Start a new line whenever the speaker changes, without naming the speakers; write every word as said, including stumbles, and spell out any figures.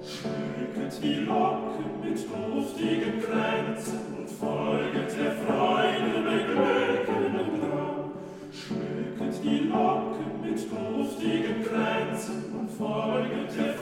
Schmücket die Locken mit duftigen Kränzen und folget der Freude beglückenden Drang. Schmücket die Locken mit duftigen Kränzen und folget der